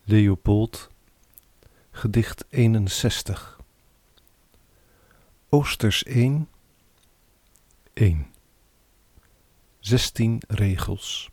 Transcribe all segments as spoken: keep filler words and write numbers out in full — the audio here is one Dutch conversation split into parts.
Leopold, gedicht eenenzestig. Oosters één, één. Zestien regels.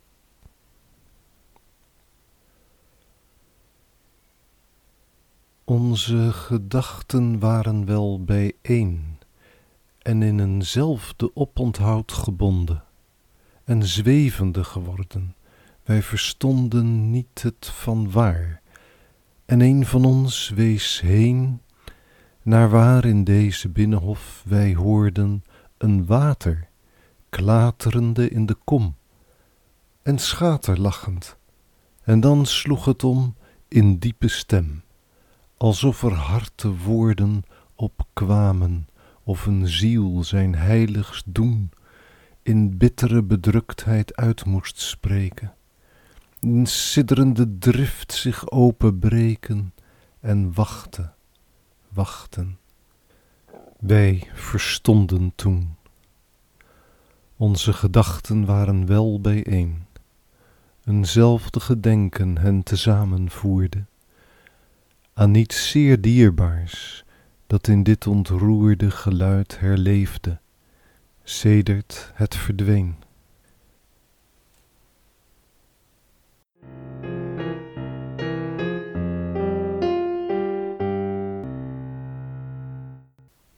Onze gedachten waren wel bijeen en in eenzelfde oponthoud gebonden en zwevende geworden. Wij verstonden niet het vanwaar en een van ons wees heen naar waar in deze binnenhof wij hoorden een water klaterende in de kom en schaterlachend, en dan sloeg het om in diepe stem, alsof er harte woorden opkwamen of een ziel zijn heiligst doen in bittere bedruktheid uit moest spreken, in sidderende drift zich openbreken en wachten, wachten. Wij verstonden toen. Onze gedachten waren wel bijeen, eenzelfde gedenken hen tezamen voerde, aan niets zeer dierbaars dat in dit ontroerde geluid herleefde, sedert het verdween.